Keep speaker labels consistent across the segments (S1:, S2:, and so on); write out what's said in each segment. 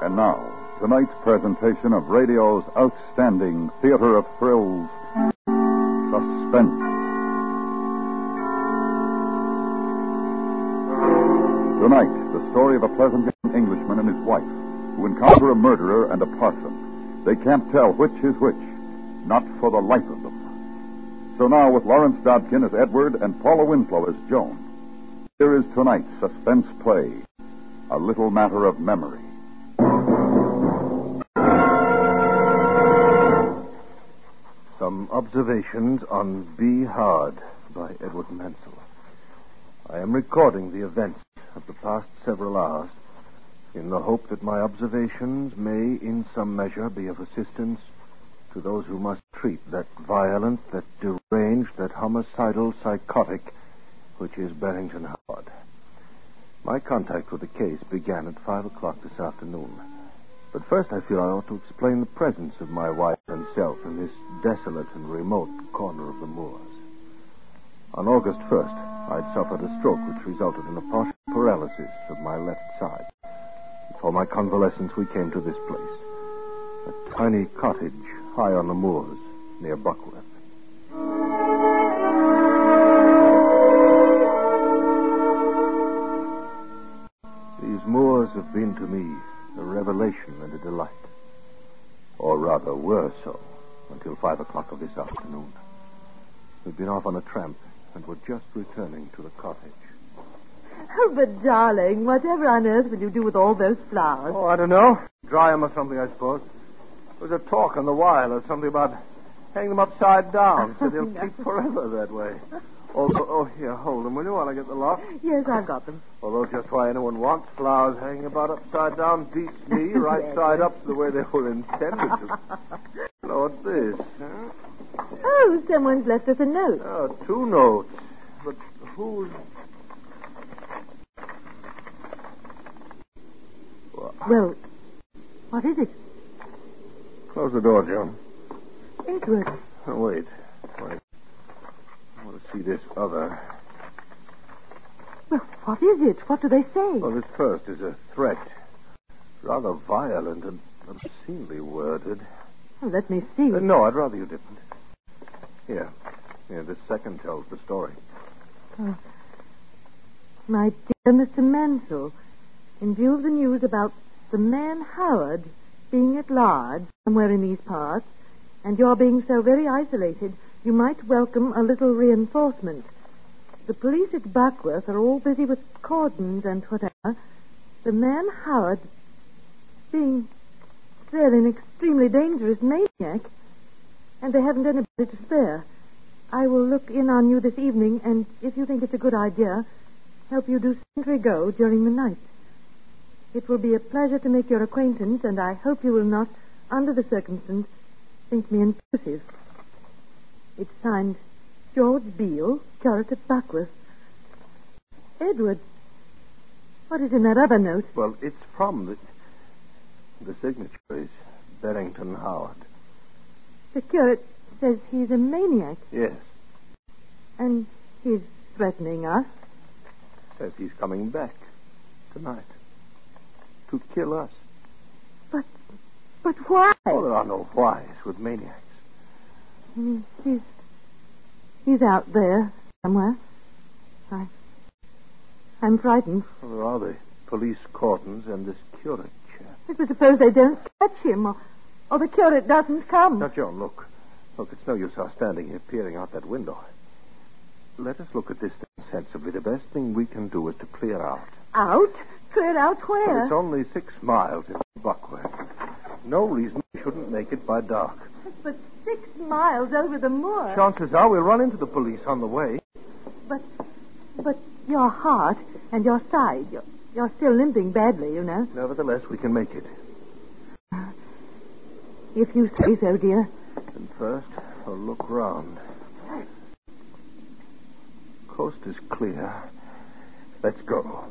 S1: And now, tonight's presentation of radio's outstanding theater of thrills, Suspense. Tonight, the story of a pleasant young Englishman and his wife who encounter a murderer and a parson. They can't tell which is which, not for the life of them. So now, with Lawrence Dobkin as Edward and Paula Winslow as Joan, here is tonight's suspense play, A Little Matter of Memory.
S2: Some observations on Be Hard by Edward Mansell. I am recording the events of the past several hours in the hope that my observations may in some measure be of assistance to those who must treat that violent, that deranged, that homicidal psychotic which is Barrington Howard. My contact with the case began at 5 o'clock this afternoon. But first I feel I ought to explain the presence of my wife and self in this desolate and remote corner of the moors. On August 1st, I'd suffered a stroke which resulted in a partial paralysis of my left side. For my convalescence, we came to this place, a tiny cottage high on the moors near Buckworth. These moors have been to me a revelation and a delight. Or rather, were so, until 5 o'clock of this afternoon. We'd been off on a tramp and were just returning to the cottage.
S3: Oh, but darling, whatever on earth will you do with all those flowers?
S2: Oh, I don't know. Dry them or something, I suppose. There was a talk on the wire or something about hanging them upside down so they'll keep forever that way. Oh, here, hold them, will you, while I get the lot?
S3: Yes, I've got them.
S2: Although just why anyone wants flowers hanging about upside down beats me right side up to the way they were intended to. What's this? Huh?
S3: Oh, someone's left us a note.
S2: Oh, 2 notes. But who's...
S3: Well, what is it?
S2: Close the door, Joan.
S3: Edward.
S2: Oh, wait. I want to see this other.
S3: Well, what is it? What do they say?
S2: Well, this first is a threat. Rather violent and obscenely worded.
S3: Well, let me see.
S2: No, I'd rather you didn't. Here, this second tells the story.
S3: Oh. My dear Mr. Mansell, in view of the news about the man Howard being at large somewhere in these parts, and your being so very isolated, you might welcome a little reinforcement. The police at Buckworth are all busy with cordons and whatever. The man Howard being an extremely dangerous maniac, and they haven't anybody to spare. I will look in on you this evening, and if you think it's a good idea, help you do sentry go during the night. It will be a pleasure to make your acquaintance, and I hope you will not, under the circumstances, think me intrusive. It's signed George Beale, curate at Buckworth. Edward, what is in that other note?
S2: Well, it's from the signature is Barrington Howard.
S3: The curate says he's a maniac.
S2: Yes.
S3: And he's threatening us.
S2: Says he's coming back tonight to kill us.
S3: But why?
S2: Oh, there are no whys with maniacs.
S3: He's out there somewhere. I'm frightened.
S2: Well, there are the police cordons and this curate chap.
S3: But suppose they don't catch him, or the curate doesn't come.
S2: Now, Joan, look. Look, it's no use our standing here peering out that window. Let us look at this thing sensibly. The best thing we can do is to clear out.
S3: Out? Clear out where?
S2: Well, it's only 6 miles in Buckworth. No reason we shouldn't make it by dark.
S3: But 6 miles over the moor.
S2: Chances are we'll run into the police on the way.
S3: But your heart and your side, you're still limping badly, you know.
S2: Nevertheless, we can make it.
S3: If you say so, dear.
S2: And first, I'll look round. Coast is clear. Let's go.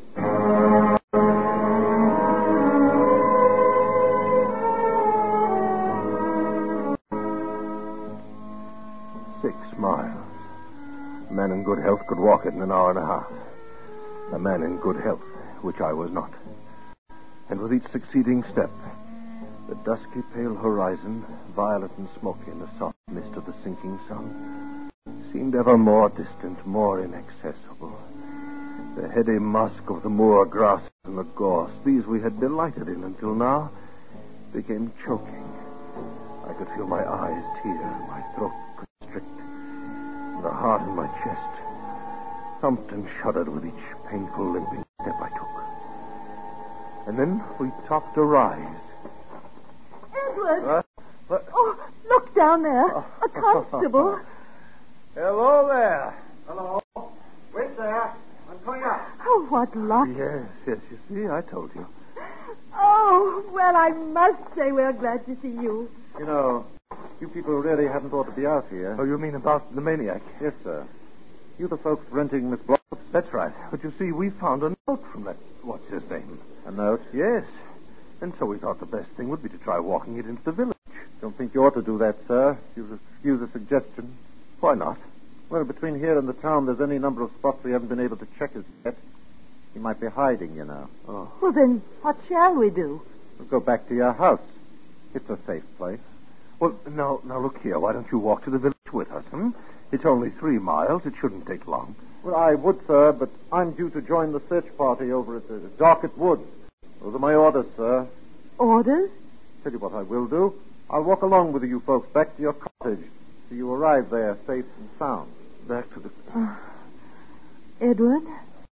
S2: A man in good health could walk it in an hour and a half. A man in good health, which I was not. And with each succeeding step, the dusky pale horizon, violet and smoky in the soft mist of the sinking sun, seemed ever more distant, more inaccessible. The heady musk of the moor grasses and the gorse, these we had delighted in until now, became choking. I could feel my eyes tear, my throat constrict, and the heart in my chest thumped and shuddered with each painful limping step I took. And then we topped a rise.
S3: Edward! Oh, look down there. A constable.
S4: Hello there. Hello. Wait there. I'm coming up.
S3: Oh, what luck.
S2: Yes, you see, I told you.
S3: Oh, well, I must say we're glad to see you.
S4: You know, you people really haven't ought to be out here.
S2: Oh, you mean about the maniac?
S4: Yes, sir. You the folks renting Miss Block?
S2: That's right. But you see, we found a note from that, what's his name?
S4: A note?
S2: Yes. And so we thought the best thing would be to try walking it into the village.
S4: Don't think you ought to do that, sir. You excuse a suggestion.
S2: Why not?
S4: Well, between here and the town, there's any number of spots we haven't been able to check as yet. He might be hiding, you know.
S2: Oh.
S3: Well, then, what shall we do?
S4: We'll go back to your house. It's a safe place.
S2: Well, now look here. Why don't you walk to the village with us, It's only 3 miles. It shouldn't take long.
S4: Well, I would, sir, but I'm due to join the search party over at the Darket Woods. Those are my orders, sir.
S3: Orders?
S4: Tell you what I will do. I'll walk along with you folks back to your cottage so you arrive there safe and sound.
S2: Back to the...
S3: Edward?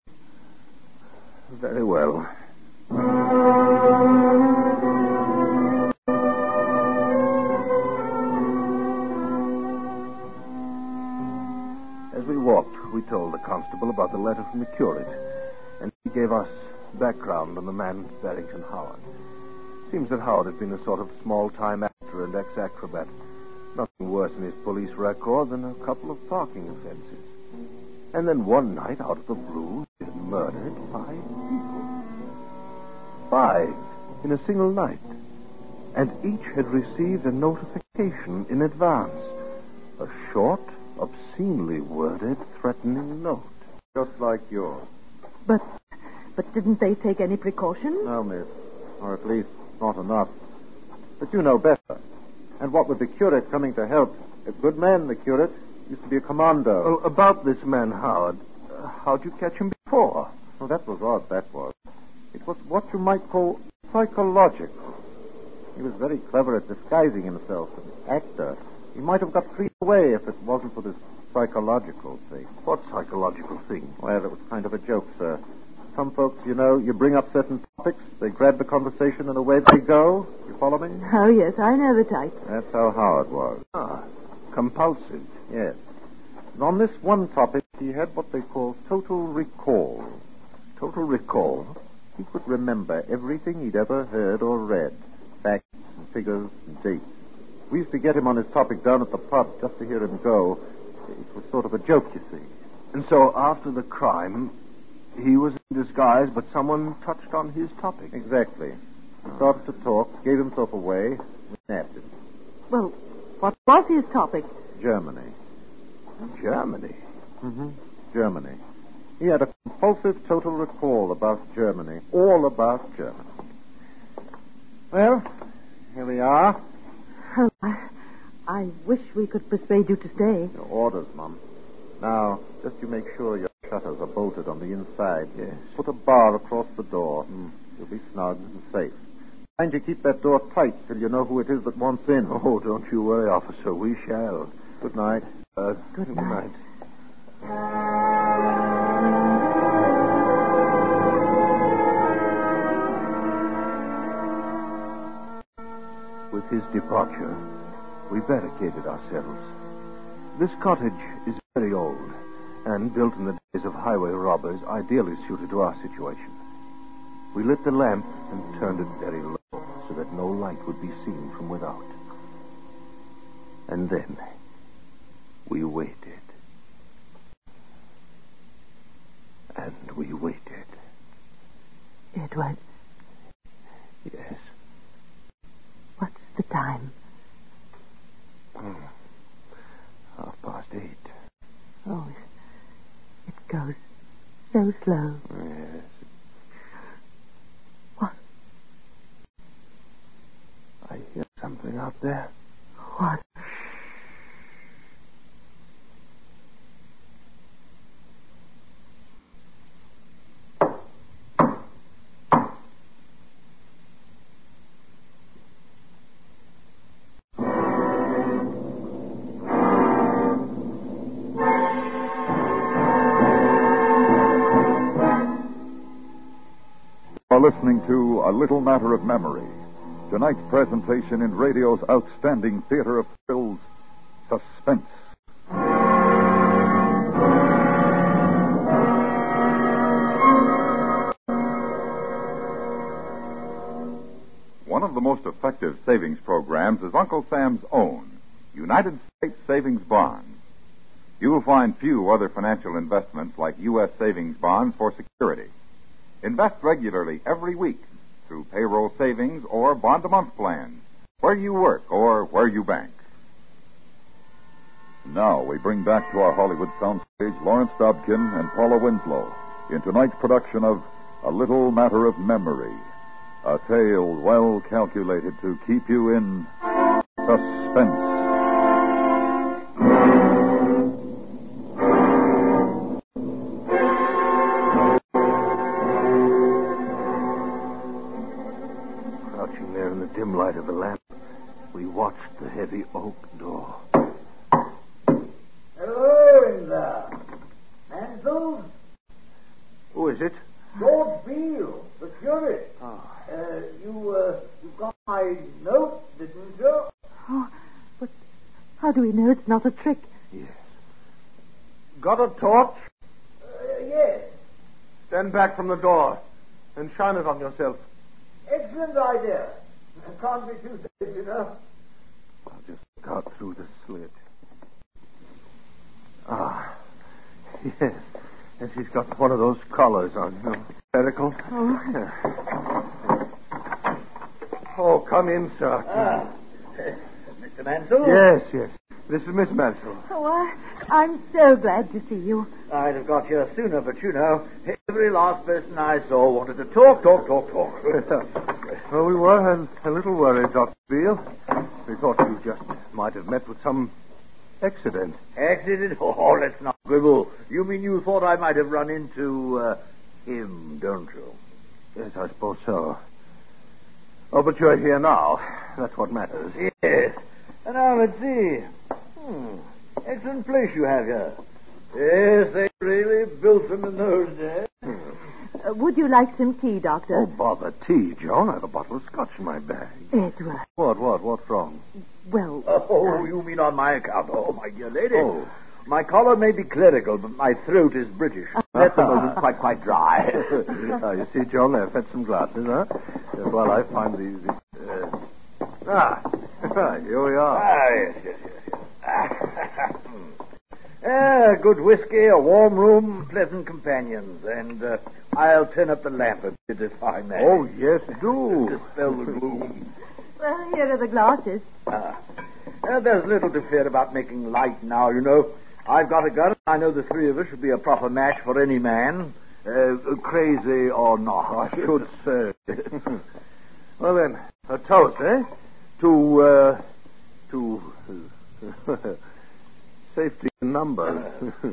S2: Very well. As we walked, we told the constable about the letter from the curate, and he gave us background on the man Barrington Howard. Seems that Howard had been a sort of small-time actor and ex-acrobat. Nothing worse in his police record than a couple of parking offenses. And then one night, out of the blue, he had murdered 5 people. 5 in a single night. And each had received a notification in advance. A short, obscenely worded, threatening note.
S4: Just like yours.
S3: But didn't they take any precautions?
S4: No, miss. Or at least not enough. But you know better. And what with the curate coming to help, a good man, the curate, used to be a commando.
S2: Well, about this man, Howard, how'd you catch him before?
S4: Well, that was odd, that was. It was what you might call psychological. He was very clever at disguising himself, an actor. He might have got free away if it wasn't for this psychological thing.
S2: What psychological thing?
S4: Well, it was kind of a joke, sir. Some folks, you know, you bring up certain topics, they grab the conversation, and away they go. You follow me?
S3: Oh, yes, I know the type.
S4: That's how Howard was.
S2: Ah, compulsive.
S4: Yes. And on this one topic, he had what they call total recall.
S2: Total recall?
S4: He could remember everything he'd ever heard or read. Facts and figures and dates. We used to get him on his topic down at the pub just to hear him go. It was sort of a joke, you see.
S2: And so after the crime, he was in disguise, but someone touched on his topic.
S4: Exactly. He started to talk, gave himself away, we nabbed him.
S3: Well, what was his topic?
S4: Germany.
S2: Germany?
S4: Mm-hmm. Germany. He had a compulsive total recall about Germany. All about Germany. Well, here we are.
S3: Oh, I wish we could persuade you to stay.
S4: Your orders, Mum. Now, just you make sure your shutters are bolted on the inside.
S2: Yes.
S4: Put a bar across the door. You'll be snug and safe. Mind you keep that door tight till you know who it is that wants in.
S2: Oh, don't you worry, officer. We shall.
S4: Good night.
S3: Good night.
S2: With his departure, we barricaded ourselves. This cottage is very old and built in the days of highway robbers, ideally suited to our situation. We lit the lamp and turned it very low so that no light would be seen from without. And then we waited. And we waited.
S3: Edward,
S2: Yes.
S3: what's the time?
S2: 8:30.
S3: Oh, it goes so slow.
S2: Yes. out there?
S3: What?
S1: Listening to A Little Matter of Memory, tonight's presentation in radio's outstanding theater of thrills, Suspense. One of the most effective savings programs is Uncle Sam's own, United States Savings Bonds. You'll find few other financial investments like U.S. savings bonds for security. Invest regularly every week through payroll savings or bond-a-month plans, where you work or where you bank. Now we bring back to our Hollywood soundstage Lawrence Dobkin and Paula Winslow in tonight's production of A Little Matter of Memory, a tale well calculated to keep you in suspense.
S2: Dim light of the lamp, we watched the heavy oak door.
S5: Hello in there. Mansell?
S2: Who is it?
S5: George Beale, the curate.
S2: Oh.
S5: You got my note, didn't you?
S3: Oh, but how do we know it's not a trick?
S2: Yes. Got a torch?
S5: Yes.
S2: Stand back from the door and shine it on yourself.
S5: Excellent idea. Can't be too safe, you know.
S2: I'll just cut through the slit. Ah, yes. Yes, he's got one of those collars on, you know, spherical.
S3: Oh.
S2: Oh, come in, sir.
S5: Mr. Mansell?
S2: Yes. This is Miss Mansell.
S3: Oh, I'm so glad to see you.
S5: I'd have got here sooner, but you know, every last person I saw wanted to talk.
S2: Well, we were a little worried, Dr. Beale. We thought you just might have met with some accident.
S5: Accident? Oh, let's not quibble. You mean you thought I might have run into him, don't you?
S2: Yes, I suppose so. Oh, but you're here now. That's what matters.
S5: Yes. And now let's see. Excellent place you have here. Yes, they really built them in those days.
S3: Would you like some tea, Doctor?
S2: Oh, bother tea, Joan. I have a bottle of scotch in my bag.
S3: Edward.
S2: What's wrong?
S3: Well...
S5: Oh, you mean on my account? Oh, my dear lady.
S2: Oh.
S5: My collar may be clerical, but my throat is British. At the moment, quite dry.
S2: You see, John, I've had some glasses, huh? While I find these... here we are.
S5: Yes. Good whiskey, a warm room, pleasant companions, and I'll turn up the lamp a bit if I may.
S2: Oh, yes, do.
S5: Dispel the gloom.
S3: Well, here are the glasses.
S5: There's little to fear about making light now, you know. I've got a gun. I know the three of us should be a proper match for any man, crazy or not.
S2: I should say. Well, then, a toast, eh? To safety in numbers.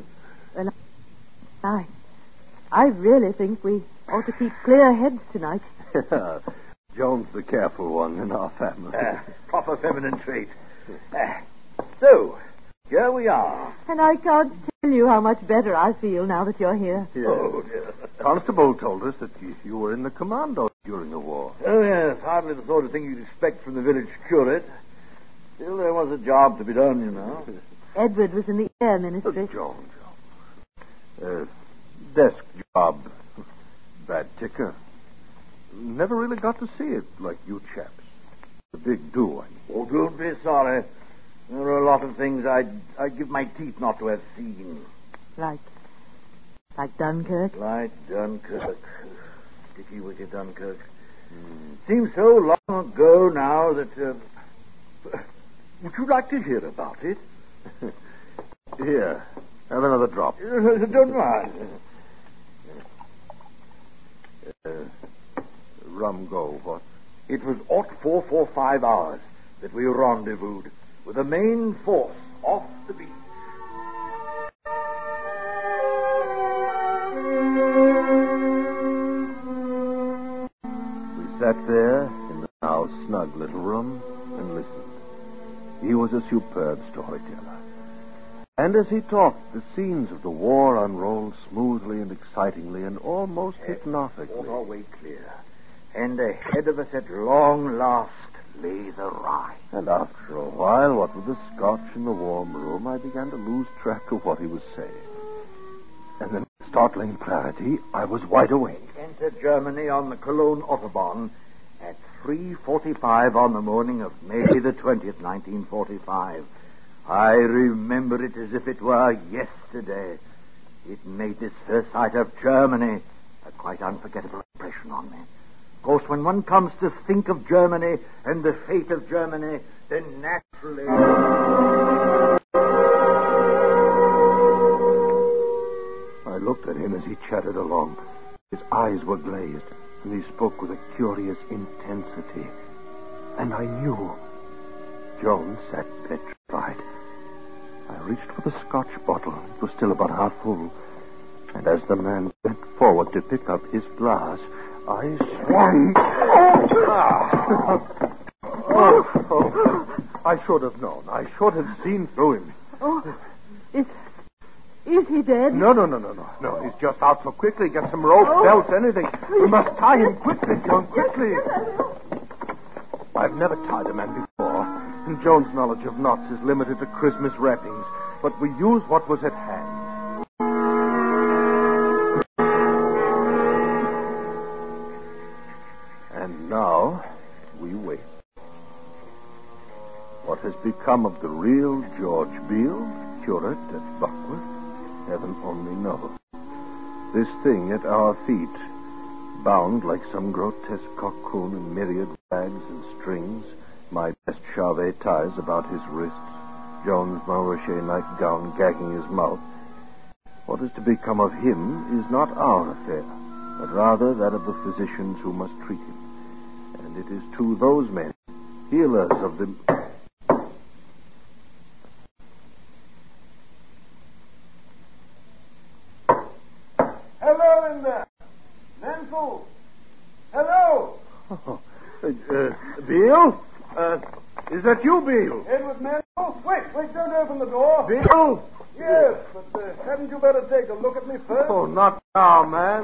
S3: Well, I really think we ought to keep clear heads tonight.
S2: Joan's the careful one in our family.
S5: Proper feminine trait. So, here we are.
S3: And I can't tell you how much better I feel now that you're here.
S2: Yes.
S5: Oh, dear.
S2: Constable told us that you were in the commando during the war.
S5: Oh, yes, hardly the sort of thing you'd expect from the village curate. Still, there was a job to be done, you know.
S3: Edward was in the air ministry.
S2: Joan. Desk job. Bad ticker. Never really got to see it like you chaps. The big do, I mean.
S5: Oh, don't be sorry. There are a lot of things I'd give my teeth not to have seen.
S3: Like Dunkirk?
S5: Like Dunkirk. Sticky wicked Dunkirk. Seems so long ago now that... would you like to hear about it?
S2: Here. Have another drop.
S5: Don't mind.
S2: Rum go, what?
S5: It was 0445 hours. that we rendezvoused with the main force off the beach.
S2: We sat there in the now snug little room and listened. He was a superb storyteller. And as he talked, the scenes of the war unrolled smoothly and excitingly and almost hypnotically.
S5: All our way clear. And ahead of us at long last lay the Rhine.
S2: And after a while, what with the scotch and the warm room, I began to lose track of what he was saying. And then, with startling clarity, I was wide awake.
S5: Entered Germany on the Cologne Autobahn at 3:45 on the morning of May the 20th, 1945. I remember it as if it were yesterday. It made this first sight of Germany a quite unforgettable impression on me. Of course, when one comes to think of Germany and the fate of Germany, then naturally...
S2: I looked at him as he chattered along. His eyes were glazed, and he spoke with a curious intensity. And I knew. Jones sat petrified. I reached for the scotch bottle. It was still about half full. And as the man bent forward to pick up his glass, I swung. I should have known. I should have seen through him.
S3: Oh, is he dead?
S2: No. He's just out so quickly. Get some rope, belts, anything. We must tie him quickly, Joan, quickly. I've never tied a man before, and Joan's knowledge of knots is limited to Christmas wrappings, but we used what was at hand. And now, we wait. What has become of the real George Beale, curate at Buckworth, heaven only knows. This thing at our feet, bound like some grotesque cocoon in myriad rags and strings, my best Charvet ties about his wrists, Jones' Maroche nightgown gagging his mouth. What is to become of him is not our affair, but rather that of the physicians who must treat him. And it is to those men, healers of the...
S6: Hello in there. Mansell. Hello.
S2: Beale? Is that you, Beale?
S6: Edward Mansell. Wait, don't open the door.
S2: Beale?
S6: Yes, but hadn't you better take a look at me first?
S2: Oh, not now, man.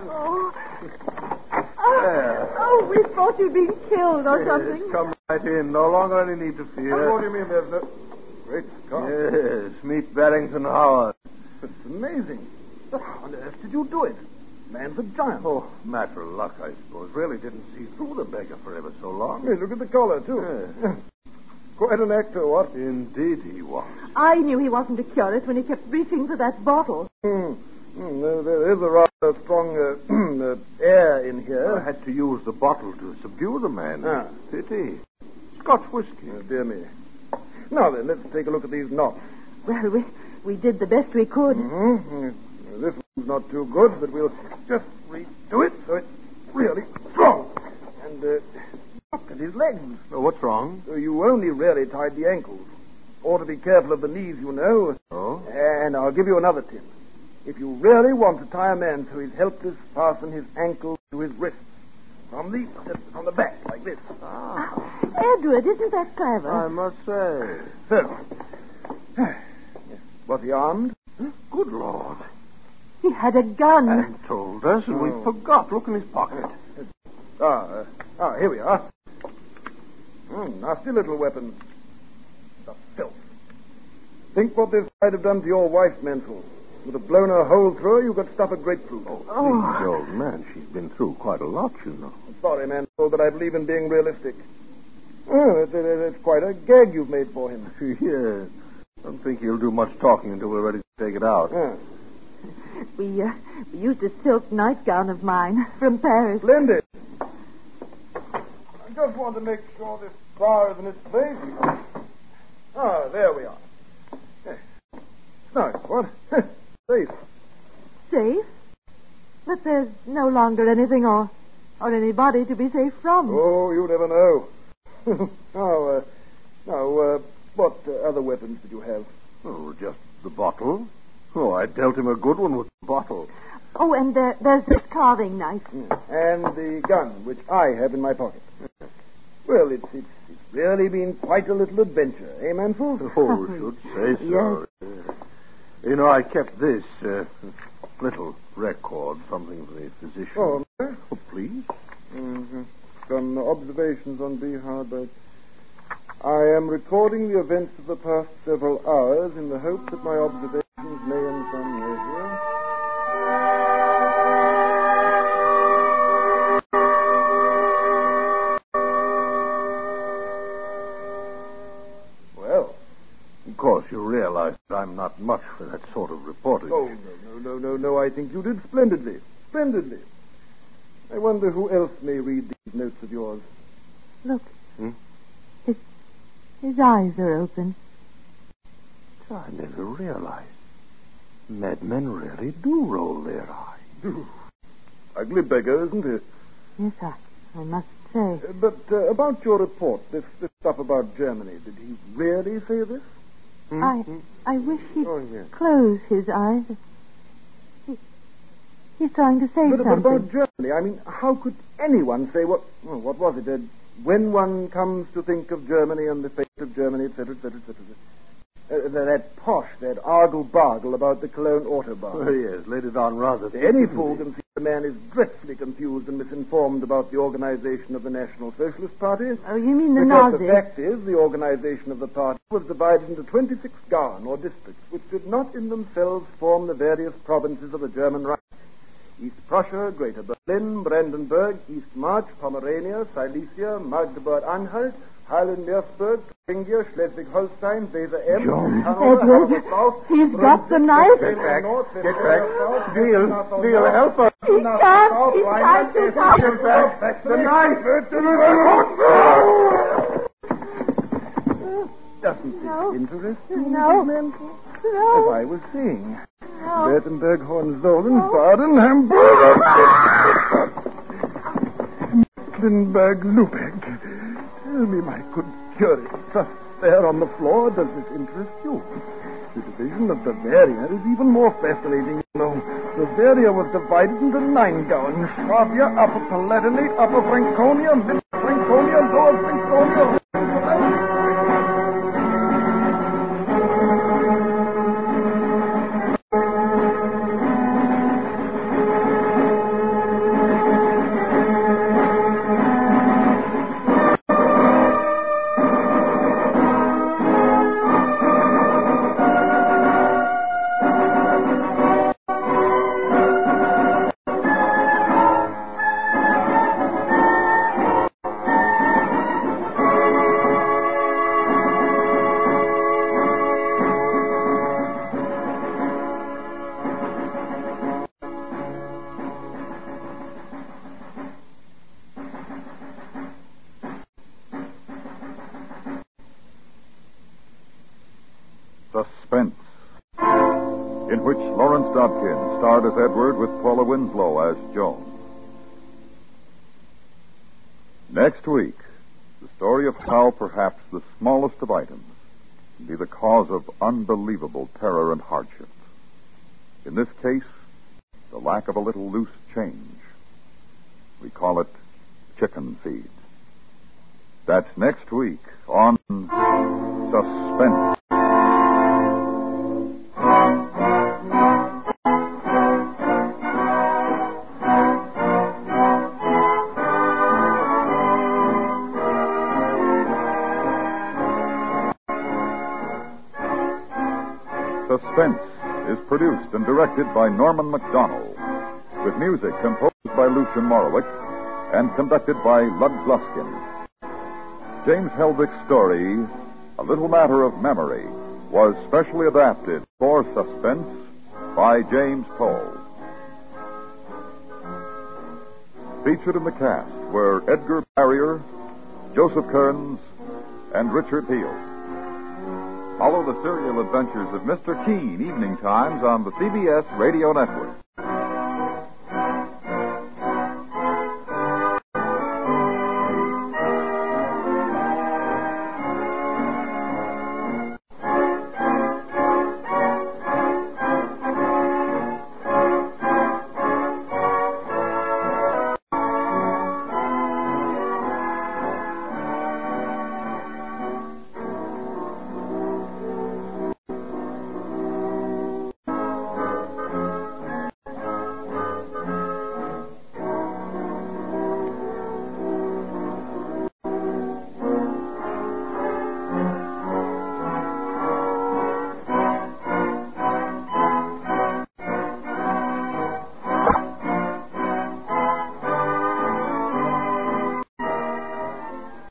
S3: Oh, we thought you'd been killed or something.
S2: Come right in. No longer any need to fear.
S6: What do you mean there's no... Great Scott.
S2: Yes, meet Barrington Howard.
S6: It's amazing. How on earth did you do it? Man's a giant.
S2: Oh, matter of luck, I suppose. Really didn't see through the beggar for ever so long.
S6: Hey, look at the collar, too.
S2: Yeah.
S6: Quite an actor, what?
S2: Indeed he was.
S3: I knew he wasn't a curate when he kept reaching for that bottle.
S6: There is a rather strong air in here.
S2: I had to use the bottle to subdue the man.
S6: Ah.
S2: Pity. Scotch whiskey.
S6: Oh, dear me. Now then, let's take a look at these knots.
S3: Well, we did the best we could.
S6: Mm-hmm. This one's not too good, but we'll just redo it so it's really strong. And look at his legs.
S2: Oh, what's wrong?
S6: So you only really tied the ankles. Ought to be careful of the knees, you know.
S2: Oh?
S6: And I'll give you another tip. If you really want to tie a man so he's helpless, fasten his ankles to his wrists. From the back, like this.
S3: Edward, isn't that clever?
S2: I must say.
S6: So. Was he armed?
S2: Good Lord.
S3: He had a gun.
S2: And told us, and we forgot. Look in his pocket.
S6: Here we are. Nasty little weapon. The filth. Think what this might have done to your wife, Mansell. Would have blown a hole through her, you could stuff a grapefruit.
S2: Please, old man, she's been through quite a lot, you know.
S6: Sorry, Mansell, but I believe in being realistic. Oh, it's quite a gag you've made for him.
S2: Yes. Don't think he'll do much talking until we're ready to take it out.
S6: Yeah.
S3: We used a silk nightgown of mine from Paris.
S6: Splendid. I just want to make sure this bar is in its place. There we are. Nice, what? Safe.
S3: Safe? But there's no longer anything or anybody to be safe from.
S6: Oh, you never know. Now, what other weapons did you have?
S2: Oh, just the bottle. Oh, I dealt him a good one with the bottle.
S3: Oh, and there's this carving knife.
S6: And the gun, which I have in my pocket. Well, it's really been quite a little adventure, eh, Mansell?
S2: Oh, should say so.
S3: Yes.
S2: You know, I kept this little record, something for the physician.
S6: Oh,
S2: Please?
S6: Mm-hmm. Some observations on Behard, but I am recording the events of the past several hours in the hope that my observations may in some measure... Well...
S2: Of course, you realize I'm not much for that sort of reporting.
S6: Oh, no. I think you did splendidly. Splendidly. I wonder who else may read these notes of yours.
S3: Look. His eyes are open.
S2: I never realized. Madmen really do roll their eyes.
S6: Ugly beggar, isn't he?
S3: Yes, I must say.
S6: But about your report, this stuff about Germany, did he really say this?
S3: I wish he'd
S6: yes.
S3: close his eyes. He's trying to say
S6: But
S3: something.
S6: about Germany, I mean, how could anyone say what was it? When one comes to think of Germany and the fate of Germany, etc., etc., etc. That posh, that argle-bargle about the Cologne Autobahn.
S2: Oh, yes, laid it on rather.
S6: Any fool can see the man is dreadfully confused and misinformed about the organization of the National Socialist Party.
S3: Oh, you mean the
S6: Because
S3: Nazis?
S6: the fact is, the organization of the party was divided into 26 Garn, or districts, which did not in themselves form the various provinces of the German Reich. East Prussia, Greater Berlin, Brandenburg, East March, Pomerania, Silesia, Magdeburg-Anhalt, Highland-Meersburg, Thuringia, Schleswig-Holstein, Weser-Em,
S3: Edward, he's got the knife.
S2: Get back. Neil, help us.
S3: He can't get out.
S2: Get back. The knife.
S6: Doesn't this interest you,
S3: No.
S6: Mrs. Mansell? As
S3: No.
S6: I was saying.
S3: No.
S6: Württemberg, Hohenzollern, Baden, Hamburg, Mecklenburg, Lubeck. Tell me, my good curate, just there on the floor, does this interest you? The division of Bavaria is even more fascinating, you know. Bavaria was divided into 9 Gauern: Swabia, Upper Palatinate, Upper Franconia, Middle Franconia, Lower Franconia.
S1: Suspense, in which Lawrence Dobkin starred as Edward with Paula Winslow as Joan. Next week, the story of how perhaps the smallest of items can be the cause of unbelievable terror and hardship. In this case, the lack of a little loose change. We call it chicken feed. That's next week on Suspense. Suspense is produced and directed by Norman MacDonald, with music composed by Lucian Morowitz and conducted by Lud Gluskin. James Helvick's story, A Little Matter of Memory, was specially adapted for Suspense by James Poe. Featured in the cast were Edgar Barrier, Joseph Kearns, and Richard Peel. Follow the serial adventures of Mr. Keene evening times on the CBS Radio Network.